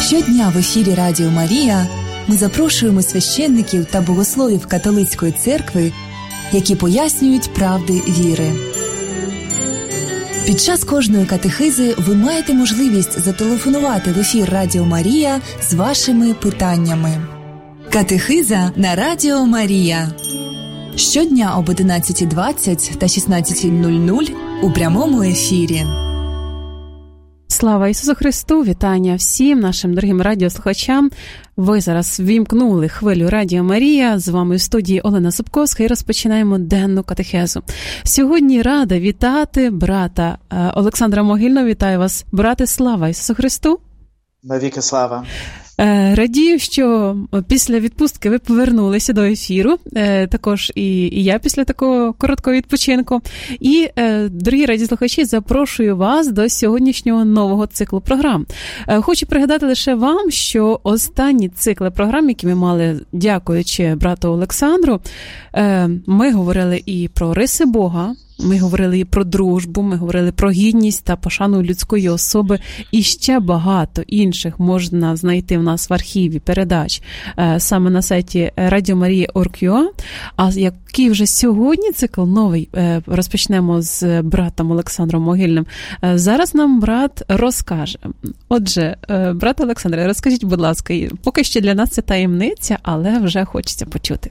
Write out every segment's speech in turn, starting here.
Щодня в ефірі Радіо Марія ми запрошуємо священників та богословів католицької церкви, які пояснюють правди віри. Під час кожної катехизи ви маєте можливість зателефонувати в ефір Радіо Марія з вашими питаннями. Катехиза на Радіо Марія. Щодня об 11:20 та 16:00 у прямому ефірі. Слава Ісусу Христу! Вітання всім нашим дорогим радіослухачам. Ви зараз ввімкнули хвилю Радіо Марія. З вами в студії Олена Собковська і розпочинаємо денну катехезу. Сьогодні рада вітати брата Олександра Могильного. Вітаю вас, брате, слава Ісусу Христу! Навіки слава! Радію, що після відпустки ви повернулися до ефіру, також і я після такого короткого відпочинку. І, дорогі радіослухачі, запрошую вас до сьогоднішнього нового циклу програм. Хочу пригадати лише вам, що останні цикли програм, які ми мали, дякуючи брату Олександру, ми говорили і про риси Бога, ми говорили і про дружбу, ми говорили про гідність та пошану людської особи, і ще багато інших можна знайти в нас в архіві передач саме на сайті radiomaria.org.ua. А який вже сьогодні цикл новий розпочнемо з братом Олександром Могильним, зараз нам брат розкаже. Отже, брат Олександре, розкажіть, будь ласка, поки що для нас це таємниця, але вже хочеться почути.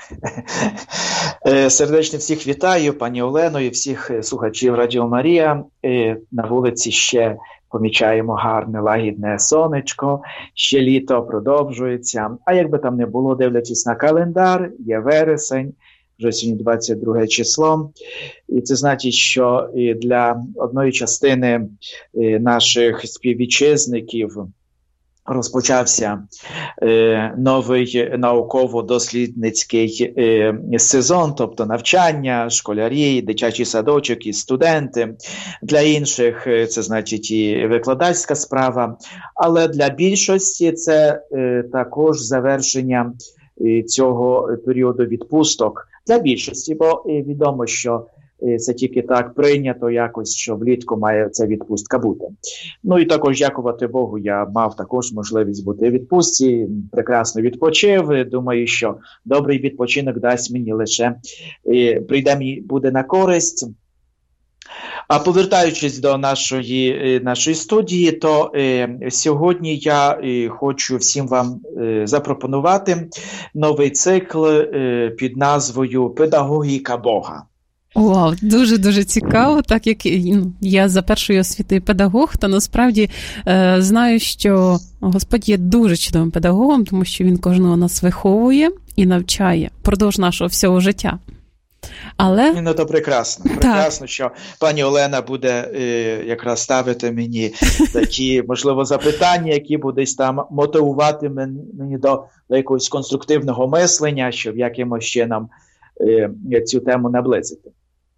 Сердечно всіх вітаю, пані Олено, і всіх слухачів Радіо Марія. На вулиці ще помічаємо гарне лагідне сонечко, ще літо продовжується. А як би там не було, дивлячись на календар, є вересень, вже сьогодні 22 число. І це значить, що для одної частини наших співвітчизників розпочався новий науково-дослідницький сезон, тобто навчання, школярі, дитячий садочок і студенти. Для інших це значить і викладацька справа, але для більшості це також завершення цього періоду відпусток. Для більшості, бо відомо, що це тільки так прийнято якось, що влітку має ця відпустка бути. Ну і також, дякувати Богу, я мав також можливість бути в відпустці, прекрасно відпочив. Думаю, що добрий відпочинок дасть мені лише, прийде мені, буде на користь. А повертаючись до нашої студії, то сьогодні я хочу всім вам запропонувати новий цикл під назвою «Педагогіка Бога». Вау, дуже-дуже цікаво, так як я за першою освітою педагог, то насправді знаю, що Господь є дуже чудовим педагогом, тому що Він кожного нас виховує і навчає впродовж нашого всього життя. Але... Ну, то прекрасно. Прекрасно, що пані Олена буде якраз ставити мені такі, можливо, запитання, які будуть там мотивувати мені до якогось конструктивного мислення, щоб якимось чином цю тему наблизити.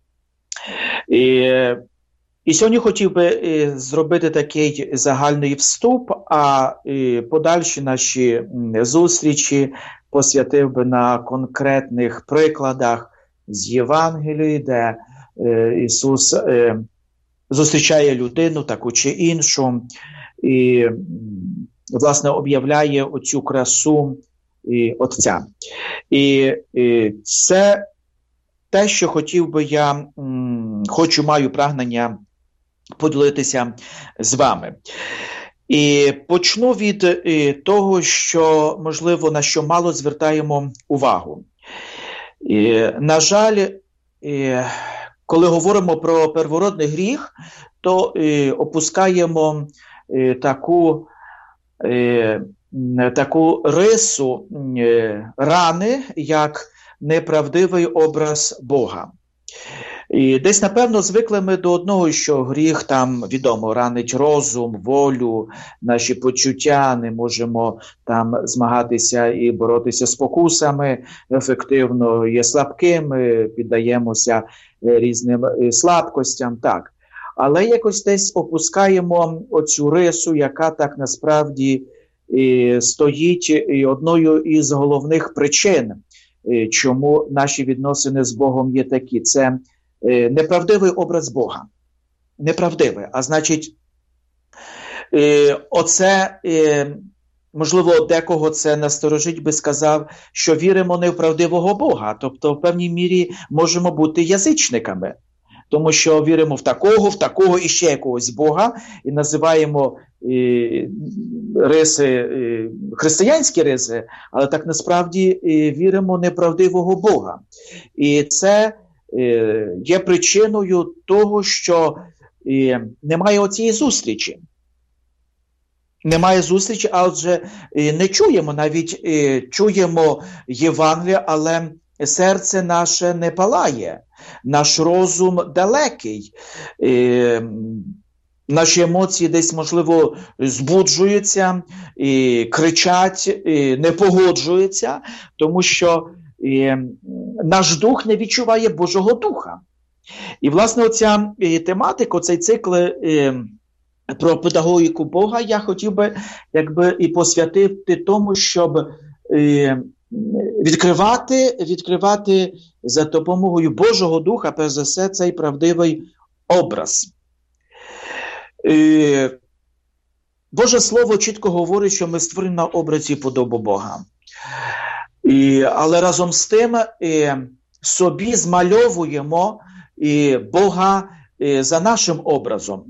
І сьогодні хотів би зробити такий загальний вступ, а подальші наші зустрічі посвятив би на конкретних прикладах з Євангелії, де Ісус зустрічає людину таку чи іншу і, власне, об'являє оцю красу Отця. І це те, що хотів би я, маю прагнення поділитися з вами. І почну від того, що, можливо, на що мало звертаємо увагу. На жаль, коли говоримо про первородний гріх, то опускаємо таку рису рани, як неправдивий образ Бога. І десь, напевно, звикли ми до одного, що гріх там, відомо, ранить розум, волю, наші почуття, не можемо там змагатися і боротися з спокусами ефективно, є слабкими, піддаємося різним слабкостям, так. Але якось десь опускаємо оцю рису, яка так насправді стоїть одною із головних причин, чому наші відносини з Богом є такі. Це неправдивий образ Бога. Неправдивий, а значить, Оце, можливо, декого це насторожить, би сказав, що віримо не в правдивого Бога, тобто в певній мірі можемо бути язичниками, тому що віримо в такого і ще якогось Бога, і називаємо риси, християнські риси, але так насправді віримо в неправдивого Бога. І це є причиною того, що немає оцієї зустрічі. Немає зустрічі, а отже не чуємо, навіть чуємо Євангелія, але серце наше не палає, наш розум далекий, наші емоції десь, можливо, збуджуються, кричать, не погоджуються, тому що наш дух не відчуває Божого Духа. І, власне, оця тематика, оцей цикл про педагогіку Бога я хотів би і посвятити тому, щоб відкривати за допомогою Божого Духа, перш за все, цей правдивий образ. Боже Слово чітко говорить, що ми створені на образі і подобу Бога. Але разом з тим собі змальовуємо Бога за нашим образом.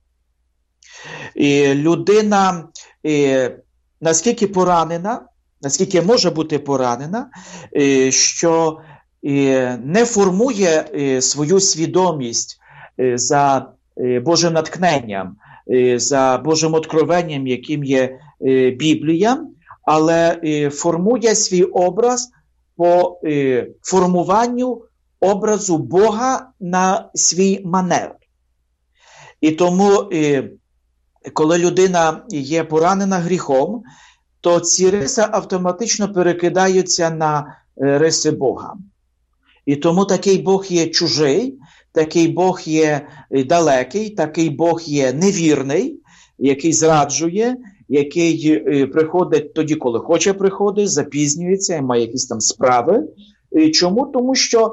Людина наскільки поранена, наскільки може бути поранена, що не формує свою свідомість за Божим натхненням, за Божим откровенням, яким є Біблія, але формує свій образ по формуванню образу Бога на свій манер. І тому, коли людина є поранена гріхом, то ці риси автоматично перекидаються на риси Бога. І тому такий Бог є чужий, такий Бог є далекий, такий Бог є невірний, який зраджує, який приходить тоді, коли хоче приходити, запізнюється і має якісь там справи. Чому? Тому що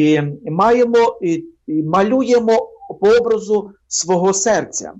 малюємо по образу свого серця.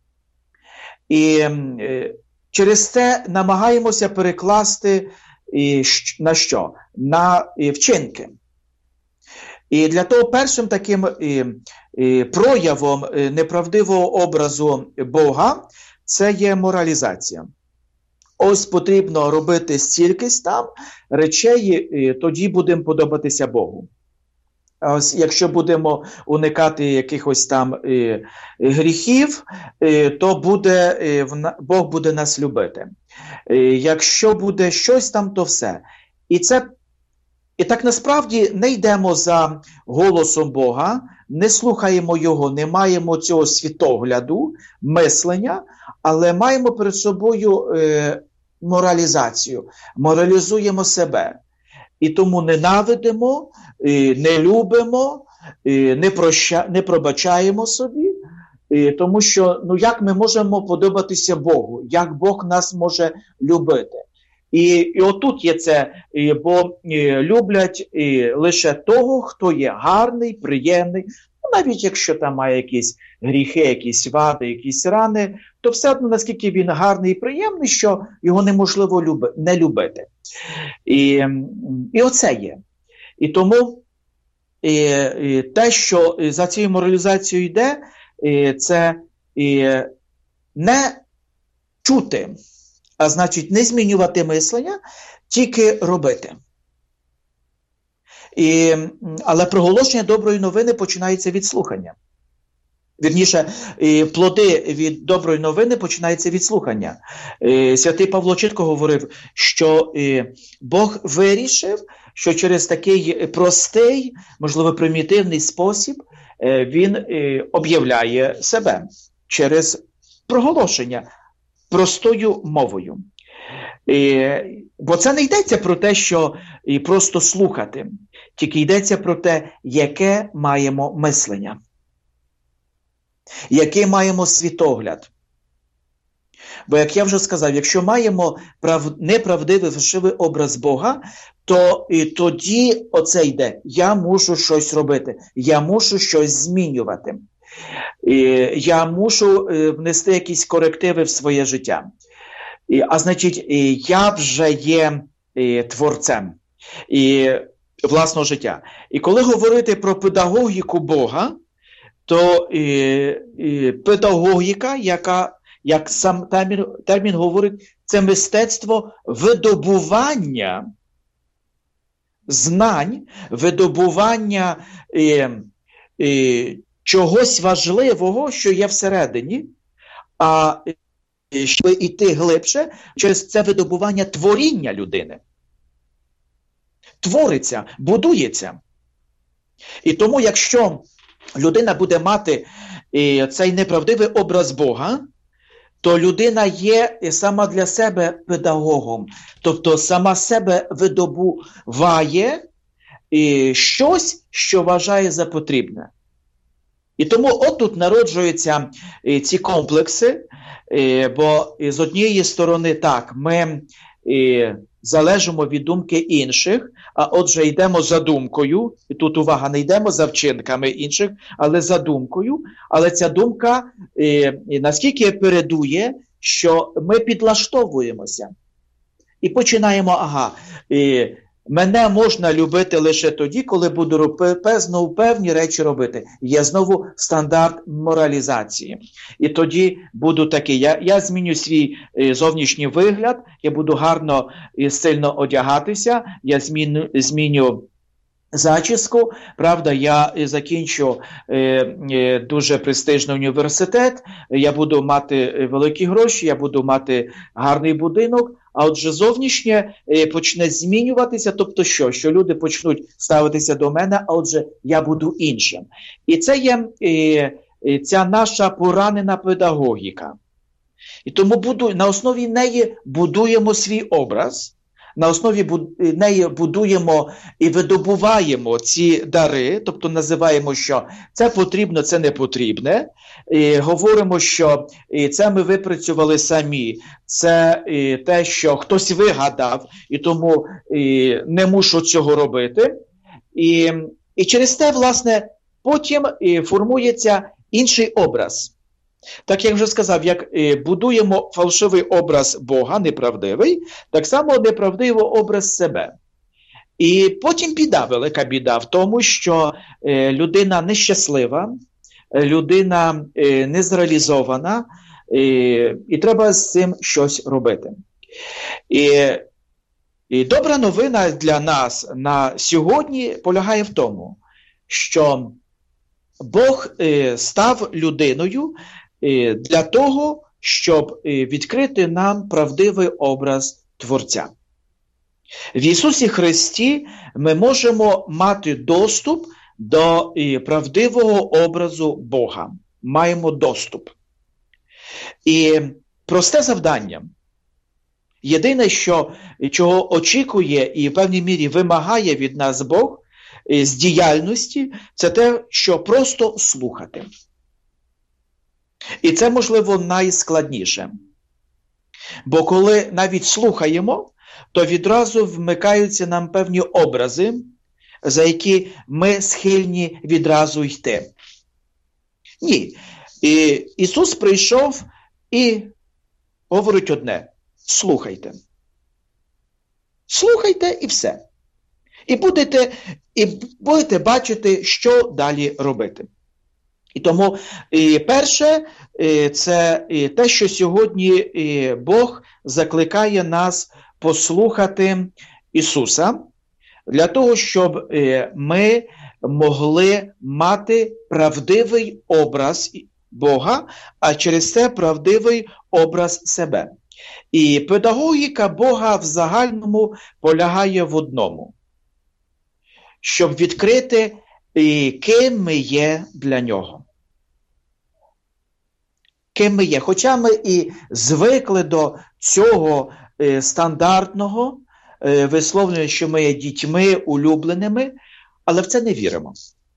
І через це намагаємося перекласти на що? На вчинки. І для того першим таким проявом неправдивого образу Бога це є моралізація. Ось потрібно робити стількись там речей, тоді будемо подобатися Богу. Ось, якщо будемо уникати якихось там гріхів, то Бог буде нас любити. Якщо буде щось там, то все. І так насправді не йдемо за голосом Бога, не слухаємо Його, не маємо цього світогляду, мислення, але маємо перед собою моралізацію, моралізуємо себе. І тому ненавидимо, не любимо, не пробачаємо собі, тому що, як ми можемо подобатися Богу, як Бог нас може любити. І отут є це, бо люблять лише того, хто є гарний, приємний, навіть якщо там має якісь гріхи, якісь вади, якісь рани, то все одно, наскільки він гарний і приємний, що його неможливо не любити. І оце є. І тому те, що за цією моралізацією йде, це не чути, а значить не змінювати мислення, тільки робити. Але проголошення доброї новини починається від слухання. Вірніше, плоди від доброї новини починаються від слухання. Святий Павло чітко говорив, що Бог вирішив, що через такий простий, можливо, примітивний спосіб він об'являє себе через проголошення простою мовою. Бо це не йдеться про те, що просто слухати, тільки йдеться про те, яке маємо мислення, який маємо світогляд. Бо, як я вже сказав, якщо маємо неправдивий, фальшивий образ Бога, то тоді оце йде. Я мушу щось робити, я мушу щось змінювати. Я мушу внести якісь корективи в своє життя. А значить, я вже є творцем власного життя. І коли говорити про педагогіку Бога, то педагогіка, як сам термін говорить, це мистецтво видобування знань, видобування чогось важливого, що є всередині, а щоб йти глибше, через це видобування творіння людини. Твориться, будується. І тому, якщо людина буде мати цей неправдивий образ Бога, то людина є сама для себе педагогом. Тобто сама себе видобуває щось, що вважає за потрібне. І тому отут народжуються ці комплекси, бо з однієї сторони так, ми залежимо від думки інших, а отже йдемо за думкою, і тут увага, не йдемо за вчинками інших, але за думкою, але ця думка наскільки передує, що ми підлаштовуємося. І починаємо, мене можна любити лише тоді, коли буду знову певні речі робити. Є знову стандарт моралізації. І тоді буду такий, я зміню свій зовнішній вигляд, я буду гарно і сильно одягатися, я зміню зачіску, правда, я закінчу дуже престижний університет, я буду мати великі гроші, я буду мати гарний будинок, а отже зовнішнє почне змінюватися, тобто що люди почнуть ставитися до мене, а отже я буду іншим. І це є ця наша поранена педагогіка. І тому на основі неї будуємо свій образ, на основі неї будуємо і видобуваємо ці дари, тобто називаємо, що це потрібно, це не потрібне. І говоримо, що це ми випрацювали самі, це те, що хтось вигадав, і тому не мушу цього робити. І через те, власне, потім формується інший образ. Так, як вже сказав, як будуємо фальшивий образ Бога, неправдивий, так само неправдивий образ себе. І потім велика біда в тому, що людина нещаслива, людина незреалізована, і треба з цим щось робити. І добра новина для нас на сьогодні полягає в тому, що Бог став людиною для того, щоб відкрити нам правдивий образ Творця. В Ісусі Христі ми можемо мати доступ до правдивого образу Бога. Маємо доступ. І просте завдання. Єдине, чого очікує і в певній мірі вимагає від нас Бог з діяльності, це те, що просто слухати. І це, можливо, найскладніше. Бо коли навіть слухаємо, то відразу вмикаються нам певні образи, за які ми схильні відразу йти. Ні. Ісус прийшов і говорить одне – слухайте. Слухайте і все. І будете бачити, що далі робити. І тому перше, це те, що сьогодні Бог закликає нас послухати Ісуса, для того, щоб ми могли мати правдивий образ Бога, а через це правдивий образ себе. І педагогіка Бога в загальному полягає в одному. Щоб відкрити, ким ми є для Нього. Ким ми є. Хоча ми і звикли до цього стандартного висловлення, що ми є дітьми улюбленими, але в це не віримо.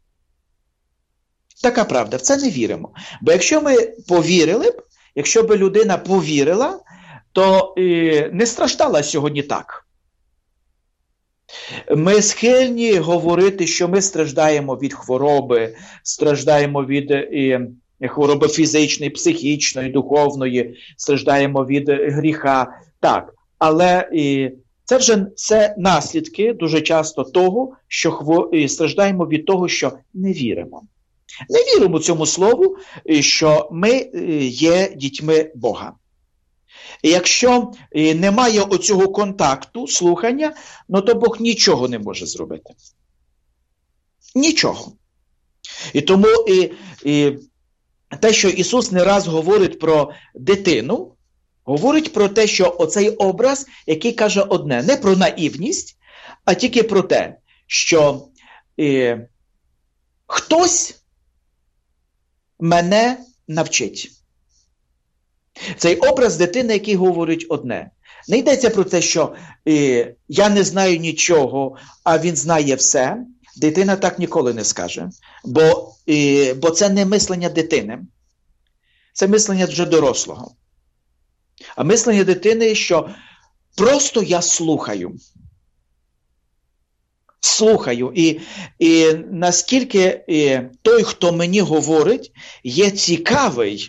Така правда, в це не віримо. Бо якщо ми повірили б, якщо б людина повірила, то не страждала сьогодні так. Ми схильні говорити, що ми страждаємо від хвороби, страждаємо від хвороби фізичної, психічної, духовної, страждаємо від гріха. Так, але це вже все наслідки дуже часто того, що страждаємо від того, що не віримо. Не віримо цьому слову, що ми є дітьми Бога. І якщо немає оцього контакту, слухання, то Бог нічого не може зробити. Нічого. І тому те, що Ісус не раз говорить про дитину, говорить про те, що оцей образ, який каже одне, не про наївність, а тільки про те, що хтось мене навчить. Цей образ дитини, який говорить одне. Не йдеться про те, що я не знаю нічого, а він знає все. Дитина так ніколи не скаже. Бо це не мислення дитини. Це мислення вже дорослого. А мислення дитини, що просто я слухаю. Слухаю. І наскільки той, хто мені говорить, є цікавий,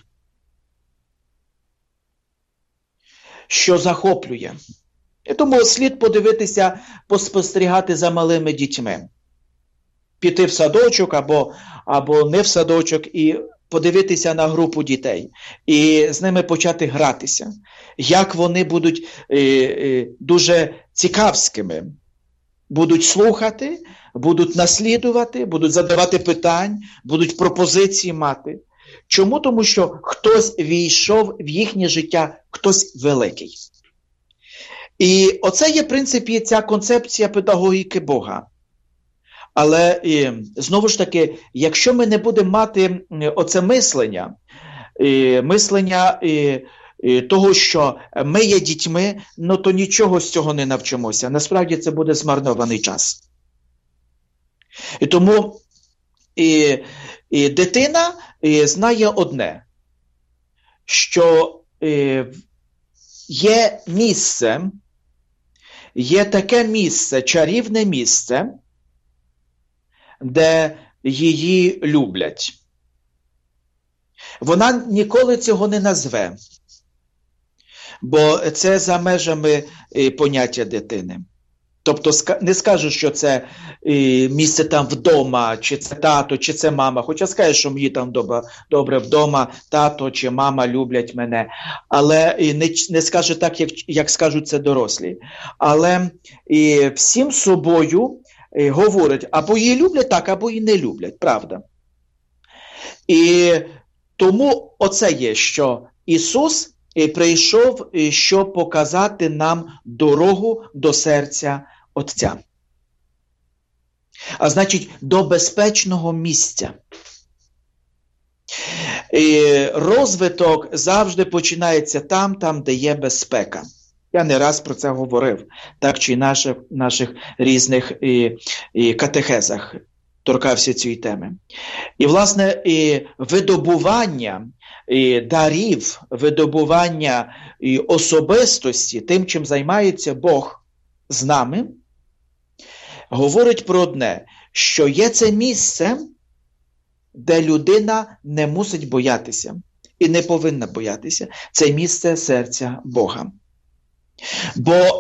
що захоплює. І тому слід подивитися, поспостерігати за малими дітьми. Піти в садочок або не в садочок і подивитися на групу дітей. І з ними почати гратися. Як вони будуть дуже цікавськими. Будуть слухати, будуть наслідувати, будуть задавати питань, будуть пропозиції мати. Чому? Тому що хтось війшов в їхнє життя, хтось великий. І оце є, в принципі, ця концепція педагогіки Бога. Але, знову ж таки, якщо ми не будемо мати оце мислення того, що ми є дітьми, то нічого з цього не навчимося. Насправді це буде змарнований час. І тому дитина знає одне, що є місце, є таке місце, чарівне місце, де її люблять. Вона ніколи цього не назве, бо це за межами поняття дитини. Тобто не скажу, що це місце там вдома, чи це тато, чи це мама. Хоча скаже, що мені там добре вдома, тато чи мама люблять мене. Але не скаже так, як скажуть це дорослі. Але всім собою говорять, або її люблять так, або її не люблять. Правда. І тому оце є, що Ісус прийшов, щоб показати нам дорогу до серця Отця. А значить, до безпечного місця. І розвиток завжди починається там, де є безпека. Я не раз про це говорив, так чи наших різних катехезах торкався цієї теми. І, власне, видобування дарів, видобування особистості, тим, чим займається Бог з нами, говорить про одне, що є це місце, де людина не мусить боятися і не повинна боятися. Це місце серця Бога. Бо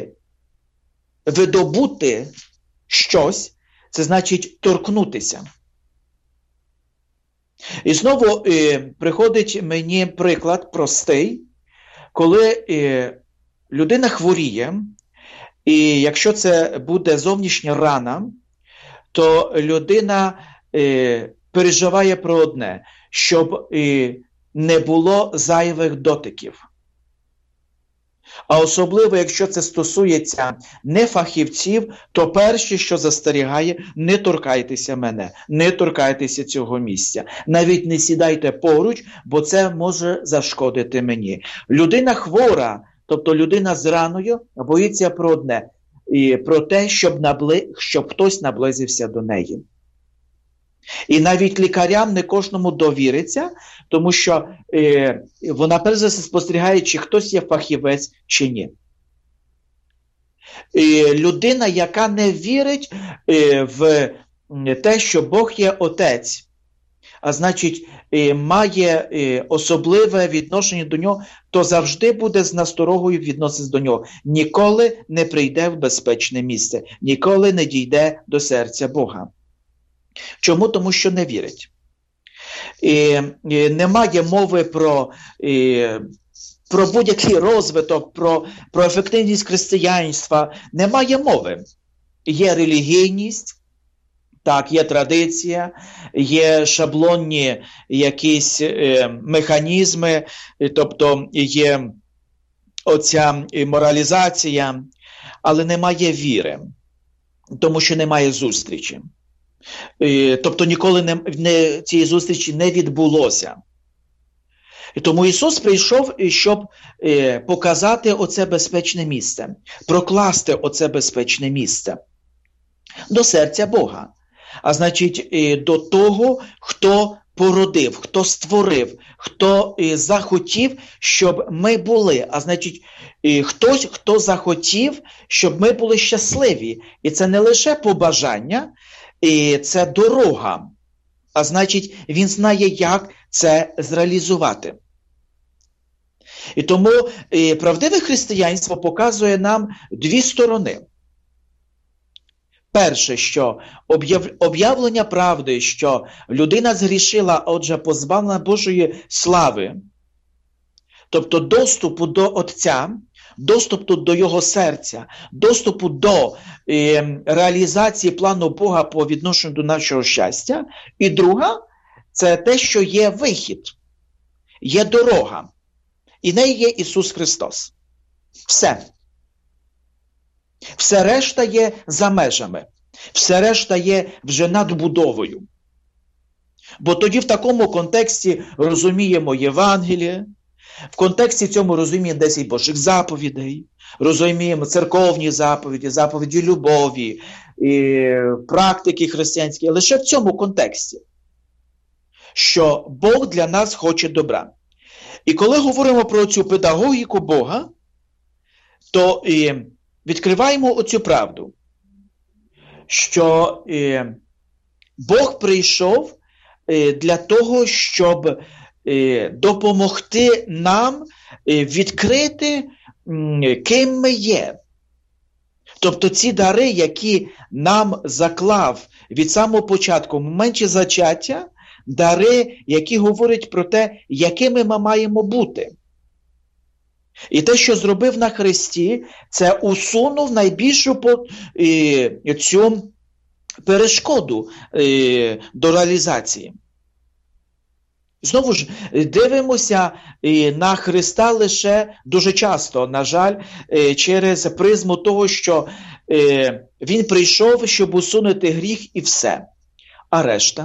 видобути щось, це значить торкнутися. І знову приходить мені приклад простий, коли людина хворіє, і якщо це буде зовнішня рана, то людина переживає про одне, щоб не було зайвих дотиків. А особливо, якщо це стосується не фахівців, то перше, що застерігає, не торкайтеся мене, не торкайтеся цього місця. Навіть не сідайте поруч, бо це може зашкодити мені. Людина хвора, тобто людина з раною, боїться про одне, про те, щоб хтось наблизився до неї. І навіть лікарям не кожному довіриться, тому що вона перш за все спостерігає, чи хтось є фахівець, чи ні. людина, яка не вірить в те, що Бог є Отець, а значить, має особливе відношення до нього, то завжди буде з насторогою відноситися до нього. Ніколи не прийде в безпечне місце, ніколи не дійде до серця Бога. Чому? Тому що не вірить. Немає мови про будь-який розвиток, про ефективність християнства. Немає мови. Є релігійність, так, є традиція, є шаблонні якісь механізми, тобто є оця моралізація, але немає віри, тому що немає зустрічі. Тобто ніколи цієї зустрічі не відбулося. І тому Ісус прийшов, щоб показати оце безпечне місце, прокласти оце безпечне місце до серця Бога. А значить, до того, хто породив, хто створив, хто захотів, щоб ми були. А значить, хтось, хто захотів, щоб ми були щасливі. І це не лише побажання, це дорога. А значить, він знає, як це зреалізувати. І тому правдиве християнство показує нам дві сторони. Перше, що об'явлення правди, що людина згрішила, отже, позбавлена Божої слави, тобто доступу до Отця, доступу до Його серця, доступу до реалізації плану Бога по відношенню до нашого щастя. І друга – це те, що є вихід, є дорога. І нею є Ісус Христос. Все. Все решта є за межами. Все решта є вже надбудовою. Бо тоді в такому контексті розуміємо Євангеліє, в контексті цьому розуміємо 10 Божих заповідей, розуміємо церковні заповіді, заповіді любові, практики християнські. Лише в цьому контексті, що Бог для нас хоче добра. І коли говоримо про цю педагогіку Бога, то відкриваємо оцю правду, що Бог прийшов для того, щоб допомогти нам відкрити, ким ми є. Тобто ці дари, які нам заклав від самого початку, в моменті зачаття, дари, які говорять про те, якими ми маємо бути. І те, що зробив на Христі, це усунув найбільшу цю перешкоду до реалізації. Знову ж, дивимося на Христа лише дуже часто, на жаль, через призму того, що Він прийшов, щоб усунути гріх і все. А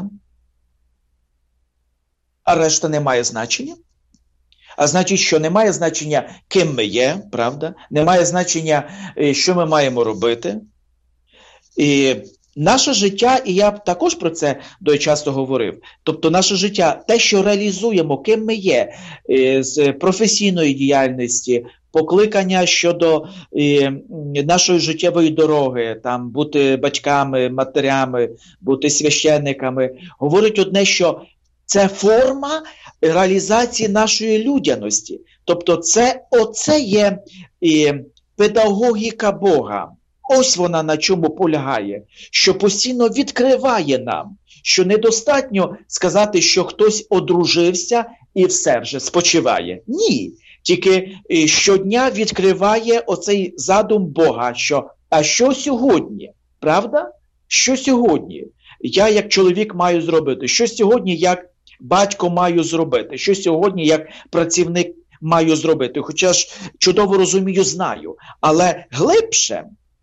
решта не має значення. А значить, що немає значення, ким ми є, правда? Немає значення, що ми маємо робити. І наше життя, і я також про це дуже часто говорив, тобто наше життя, те, що реалізуємо, ким ми є, з професійної діяльності, покликання щодо нашої життєвої дороги, там, бути батьками, матерями, бути священниками, говорить одне, що це форма реалізації нашої людяності. Тобто оце є педагогіка Бога. Ось вона на чому полягає, що постійно відкриває нам, що недостатньо сказати, що хтось одружився і все вже спочиває. Ні, тільки щодня відкриває оцей задум Бога, а що сьогодні, правда? Що сьогодні я як чоловік маю зробити? Що сьогодні як батько маю зробити? Що сьогодні як працівник маю зробити? Хоча ж чудово розумію, знаю, але глибше.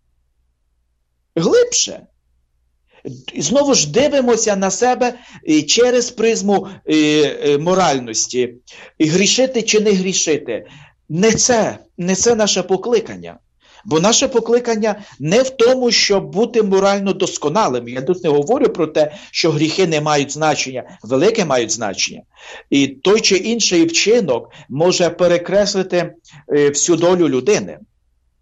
І знову ж дивимося на себе через призму моральності. Грішити чи не грішити. Не це наше покликання. Бо наше покликання не в тому, щоб бути морально досконалим. Я тут не говорю про те, що гріхи не мають значення, велике мають значення. І той чи інший вчинок може перекреслити всю долю людини.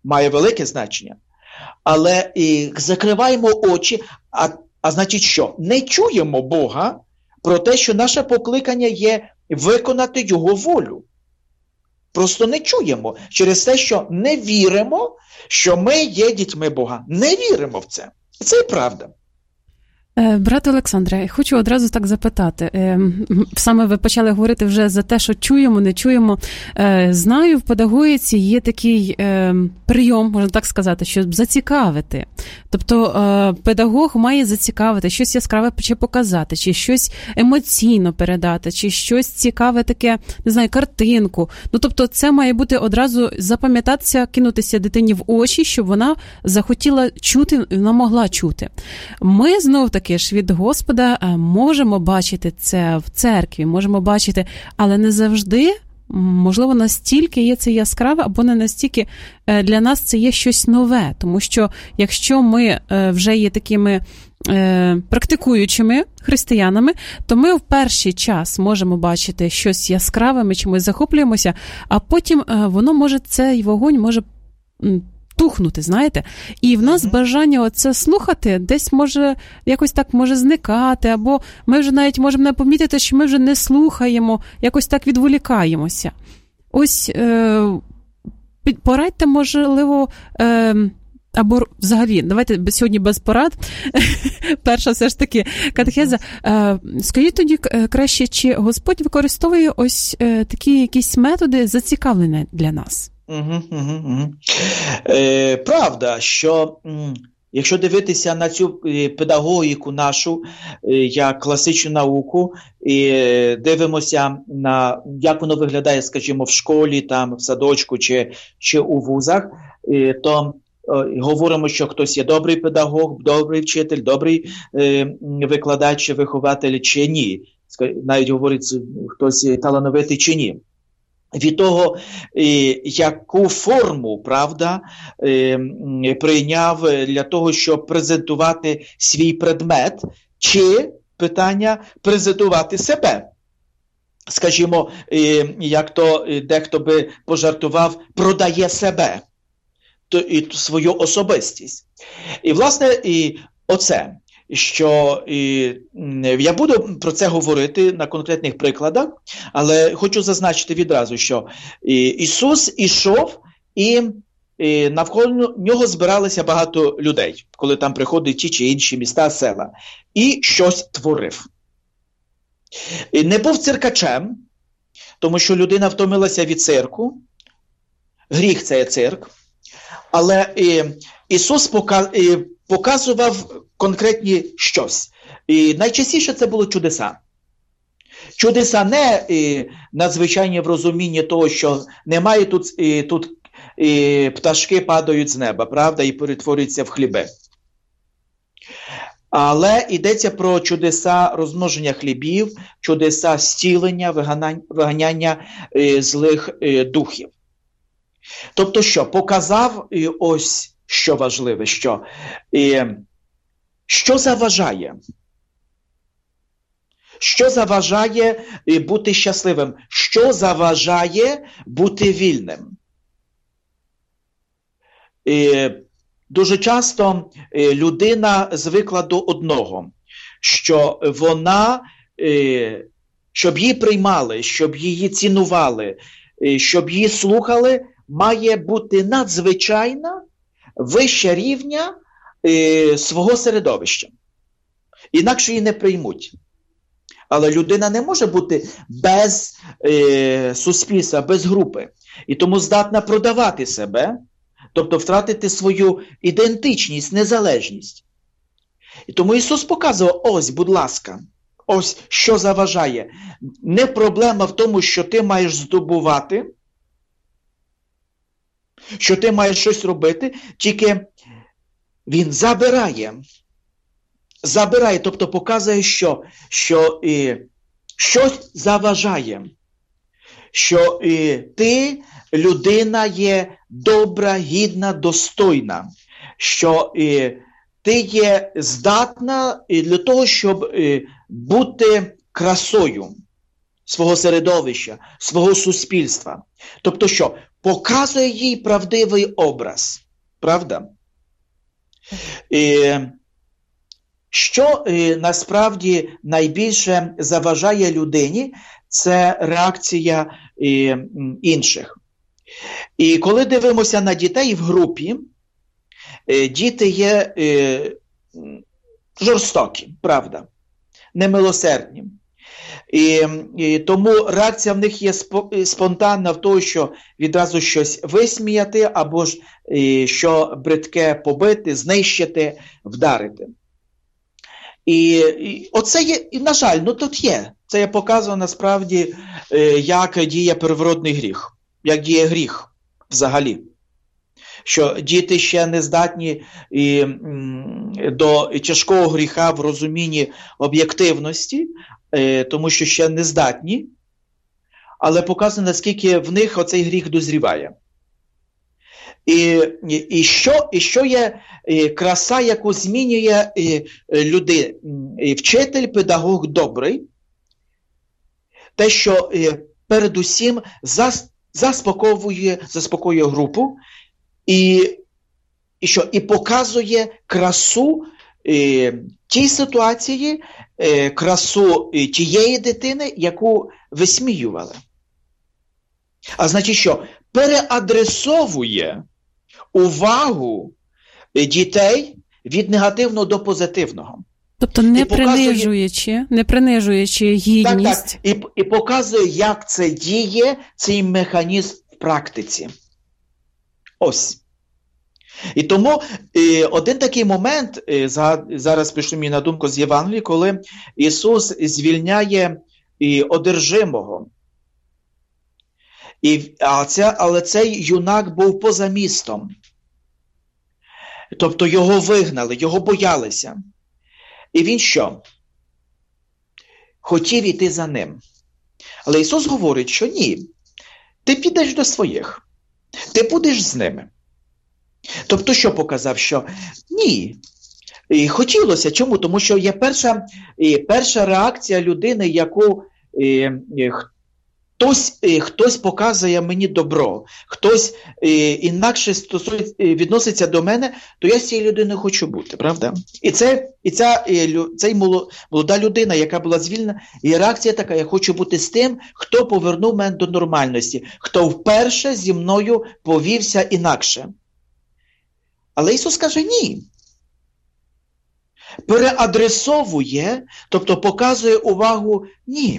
має велике значення. Але закриваємо очі, а значить що? Не чуємо Бога про те, що наше покликання є виконати Його волю. Просто не чуємо через те, що не віримо, що ми є дітьми Бога. Не віримо в це. Це і правда. Брате Олександре, хочу одразу так запитати. Саме ви почали говорити вже за те, що чуємо, не чуємо. Знаю, в педагогіці є такий прийом, можна так сказати, щоб зацікавити. Тобто педагог має зацікавити, щось яскраве чи показати, чи щось емоційно передати, чи щось цікаве таке, не знаю, картинку. Ну, тобто це має бути одразу запам'ятатися, кинутися дитині в очі, щоб вона захотіла чути, вона могла чути. Ми знов-таки ж від Господа можемо бачити це в церкві, можемо бачити, але не завжди, можливо, настільки є це яскраве, або не настільки для нас це є щось нове. Тому що якщо ми вже є такими практикуючими християнами, то ми в перший час можемо бачити щось яскраве, ми чимось захоплюємося, а потім воно може, цей вогонь може тухнути, знаєте? І в нас бажання оце слухати десь може, якось так може зникати, або ми вже навіть можемо не помітити, що ми вже не слухаємо, якось так відволікаємося. Ось порадьте, можливо, або взагалі, давайте сьогодні без порад. Перша все ж таки катехеза. Скажіть тоді краще, чи Господь використовує ось такі якісь методи зацікавлення для нас? Правда, що якщо дивитися на цю педагогіку нашу, як класичну науку, і дивимося на, як воно виглядає, скажімо, в школі, там, в садочку чи у вузах, то говоримо, що хтось є добрий педагог, добрий вчитель, добрий викладач, вихователь чи ні. Навіть говорить, хтось талановитий чи ні. Від того, яку форму, правда, прийняв для того, щоб презентувати свій предмет, чи питання презентувати себе. Скажімо, як то дехто би пожартував, продає себе, свою особистість. І, власне, оце, що я буду про це говорити на конкретних прикладах, але хочу зазначити відразу, що Ісус ішов, і навколо нього збиралося багато людей, коли там приходять ті чи інші міста, села, і щось творив. Не був циркачем, тому що людина втомилася від цирку, гріх – це є цирк, але Ісус показував конкретні щось. І найчастіше це було чудеса. Чудеса не надзвичайні в розумінні того, що немає тут пташки падають з неба, правда, і перетворюються в хліби. Але йдеться про чудеса розмноження хлібів, чудеса зцілення, виганяння злих духів. Тобто що? Показав ось що важливе, що заважає? Що заважає бути щасливим? Що заважає бути вільним? Дуже часто людина звикла до одного, що вона, щоб її приймали, щоб її цінували, щоб її слухали, має бути надзвичайна, вища рівня свого середовища. Інакше її не приймуть. Але людина не може бути без суспільства, без групи. І тому здатна продавати себе, тобто втратити свою ідентичність, незалежність. І тому Ісус показував, ось, будь ласка, ось що заважає. Не проблема в тому, що ти маєш здобувати, що ти маєш щось робити, тільки Він забирає, тобто показує, що щось заважає, що ти, людина, є добра, гідна, достойна, що ти є здатна для того, щоб бути красою свого середовища, свого суспільства. Тобто що? показує їй правдивий образ. Правда? Що насправді найбільше заважає людині, це реакція інших. І коли дивимося на дітей в групі, діти є жорстокі, правда, немилосердні. І тому реакція в них є спонтанна в тому, що відразу щось висміяти, або ж що бридке побити, знищити, вдарити. І оце є, і, на жаль, тут є. Це є показано насправді, як діє первородний гріх, як діє гріх взагалі. Що діти ще не здатні до тяжкого гріха в розумінні об'єктивності, тому що ще не здатні, але показано, наскільки в них оцей гріх дозріває. І що є краса, яку змінює людина, вчитель, педагог добрий, те, що передусім заспокоює групу і показує красу тій ситуації, красу тієї дитини, яку висміювали. А значить, що переадресовує увагу дітей від негативного до позитивного. Тобто не принижуючи гідність. Так. І показує, як це діє, цей механізм в практиці. Ось. І тому один такий момент, зараз прийшов мені на думку з Євангелії, коли Ісус звільняє одержимого. Але цей юнак був поза містом. Тобто його вигнали, його боялися. І він що? Хотів іти за ним. Але Ісус говорить, що ні, ти підеш до своїх, ти будеш з ними. Тобто що показав? Що ні. І хотілося. Чому? Тому що є перша реакція людини, яку хтось показує мені добро, хтось інакше відноситься до мене, то я з цією людиною хочу бути, правда? І ця молода людина, яка була звільнена, і реакція така, я хочу бути з тим, хто повернув мене до нормальності, хто вперше зі мною повівся інакше. Але Ісус каже, ні. Переадресовує, тобто показує увагу, ні.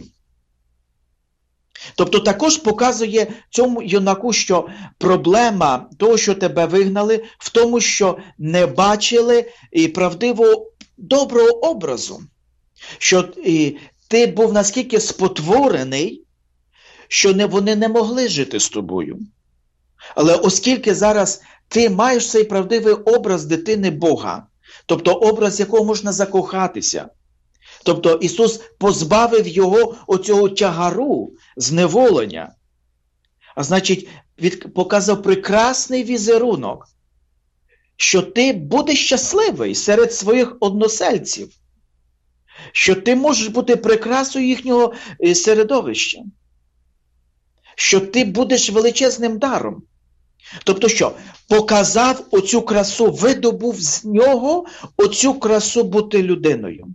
Тобто також показує цьому юнаку, що проблема того, що тебе вигнали, в тому, що не бачили правдиво доброго образу. Що ти був наскільки спотворений, що вони не могли жити з тобою. Але оскільки зараз ти маєш цей правдивий образ дитини Бога, тобто образ, якого можна закохатися. Тобто Ісус позбавив його оцього тягару, зневолення. А значить, показав прекрасний візерунок, що ти будеш щасливий серед своїх односельців, що ти можеш бути прекрасною їхнього середовища, що ти будеш величезним даром. Тобто що? Показав оцю красу, видобув з нього оцю красу бути людиною.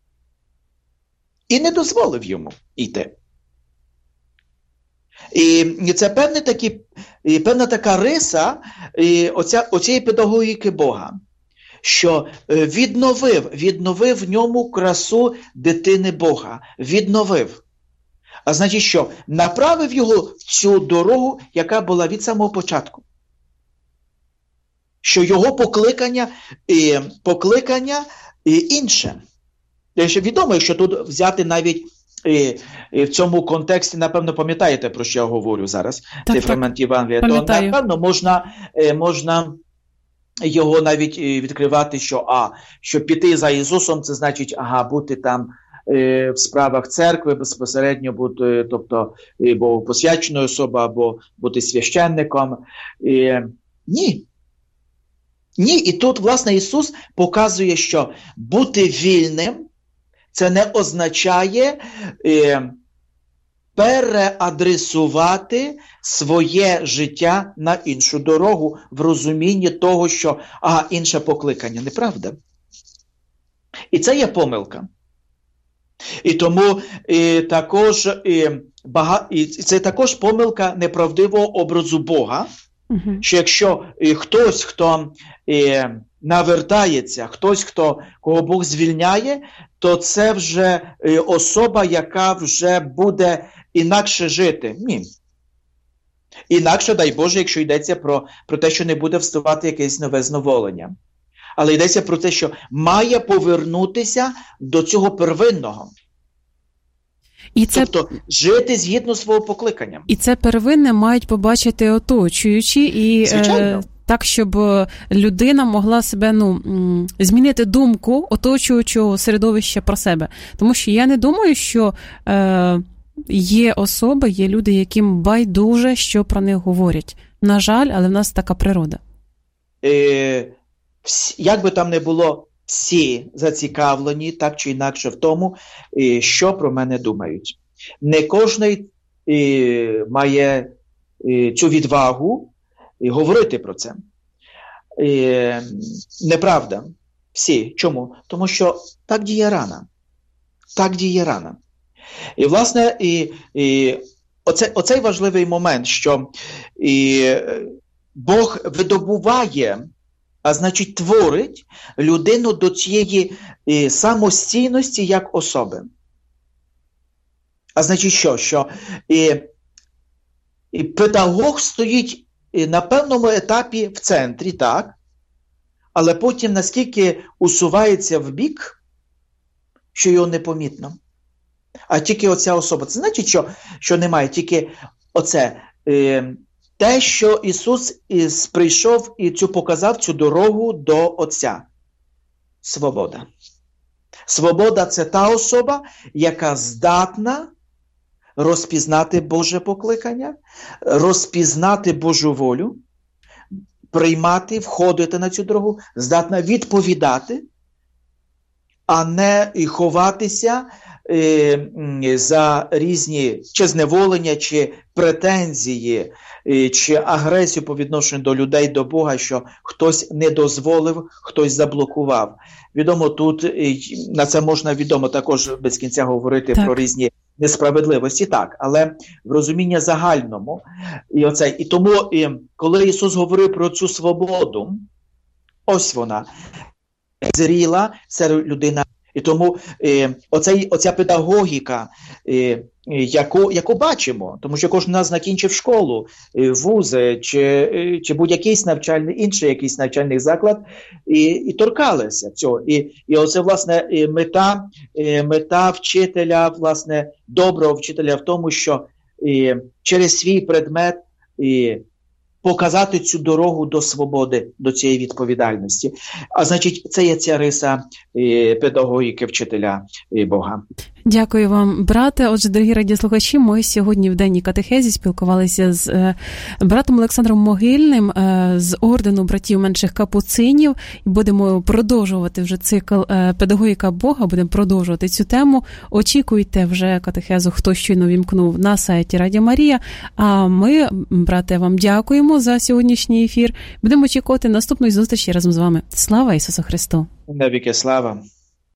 І не дозволив йому йти. І це певна така риса оцієї педагогіки Бога, що відновив в ньому красу дитини Бога. Відновив. А значить що? Направив його в цю дорогу, яка була від самого початку. Що його покликання інше. Відомо, що тут взяти навіть в цьому контексті, напевно, пам'ятаєте, про що я говорю зараз, цей фрагмент Євангелія, то, напевно, можна його навіть відкривати, що піти за Ісусом, це значить, бути там в справах церкви, безпосередньо бути, тобто, богопосвяченою особою, або бути священником. Ні. Ні, і тут, власне, Ісус показує, що бути вільним, це не означає переадресувати своє життя на іншу дорогу в розумінні того, що інше покликання, неправда? І це є помилка. І тому це також помилка неправдивого образу Бога, що якщо хтось, хто навертається, хтось, кого Бог звільняє, то це вже особа, яка вже буде інакше жити. Ні. Інакше, дай Боже, якщо йдеться про те, що не буде вступати якесь нове зневолення. Але йдеться про те, що має повернутися до цього первинного. Тобто жити згідно свого покликання. І це первинне мають побачити оточуючі, і так, щоб людина могла себе змінити думку оточуючого середовища про себе. Тому що я не думаю, що є особи, є люди, яким байдуже, що про них говорять. На жаль, але в нас така природа. Як би там не було, всі зацікавлені так чи інакше в тому, що про мене думають. Не кожен має цю відвагу говорити про це. Неправда. Всі. Чому? Тому що так діє рана. Так діє рана. І, власне, оцей важливий момент, що Бог видобуває, а значить творить людину до цієї самостійності як особи. А значить що? Що педагог стоїть на певному етапі в центрі, так? Але потім наскільки усувається в бік, що його непомітно. А тільки оця особа. Це значить, що немає тільки оце. Те, що Ісус прийшов і показав цю дорогу до Отця. Свобода. Свобода – це та особа, яка здатна розпізнати Боже покликання, розпізнати Божу волю, приймати, входити на цю дорогу, здатна відповідати, а не ховатися за різні чи зневолення, чи претензії, чи агресію по відношенню до людей, до Бога, що хтось не дозволив, хтось заблокував. Відомо тут, на це можна відомо також без кінця говорити про різні несправедливості, так, але в розумінні загальному. І тому, коли Ісус говорив про цю свободу, ось вона, зріла, це людина. І тому оця педагогіка, яку бачимо, тому що кожен з нас закінчив школу, вузи чи будь-який інший якийсь навчальний заклад, і торкалися цього. І оце, власне, мета вчителя, власне, доброго вчителя в тому, що через свій предмет показати цю дорогу до свободи, до цієї відповідальності. А значить, це є ця риса педагогіки вчителя Бога. Дякую вам, брате. Отже, дорогі радіослухачі, ми сьогодні в денній катехезі спілкувалися з братом Олександром Могильним з ордену братів менших капуцинів. І будемо продовжувати вже цикл «Педагогіка Бога», будемо продовжувати цю тему. Очікуйте вже катехезу, хто щойно вімкнув на сайті Радіо Марія. А ми, брате, вам дякуємо за сьогоднішній ефір. Будемо очікувати наступної зустрічі разом з вами. Слава Ісусу Христу! Навіки слава!